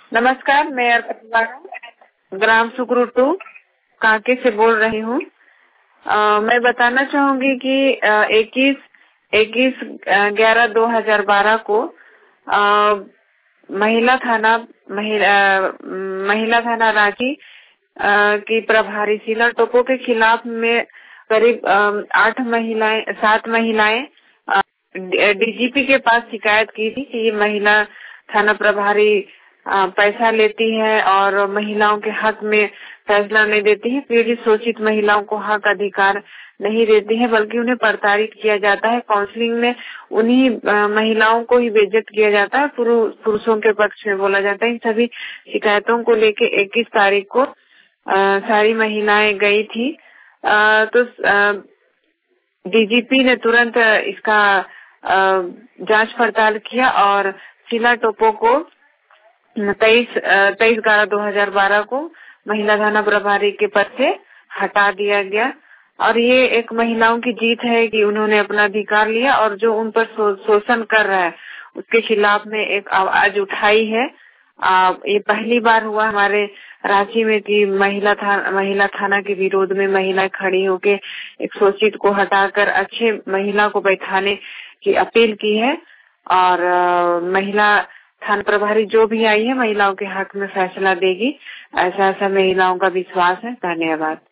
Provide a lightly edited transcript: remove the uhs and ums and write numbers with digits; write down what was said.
नमस्कार, मैं अर्पिता ग्राम सुकरू 2 कांके से बोल रही हूँ। मैं बताना चाहूंगी कि 21/11/2012 को महिला थाना रांची की प्रभारी शीला टोपो के खिलाफ में करीब 7 महिलाएं डीजीपी के पास शिकायत की थी कि ये महिला थाना प्रभारी पैसा लेती है और महिलाओं के हक में फैसला नहीं देती है। पीड़ित शोषित महिलाओं को हक अधिकार नहीं देती है, बल्कि उन्हें प्रताड़ित किया जाता है। काउंसलिंग में उन्हीं महिलाओं को ही बेइज्जत किया जाता है, पुरुषों के पक्ष में बोला जाता है। इन सभी शिकायतों को लेके 21 तारीख को सारी महिलाएं गई थी। तो डीजीपी ने तुरंत इसका जांच पड़ताल किया और शीला टोपो को 23/11/2012 को महिला थाना प्रभारी के पद से हटा दिया गया। और ये एक महिलाओं की जीत है कि उन्होंने अपना अधिकार लिया और जो उन पर शोषण कर रहा है उसके खिलाफ में एक आवाज उठाई है। ये पहली बार हुआ हमारे रांची में कि महिला थाना के विरोध में महिलाएं खड़ी होके एक शोषित को हटाकर अच्छे महिला को बैठाने की अपील की है। और महिला थाना प्रभारी जो भी आई है महिलाओं के हक में फैसला देगी, ऐसा महिलाओं का विश्वास है। धन्यवाद।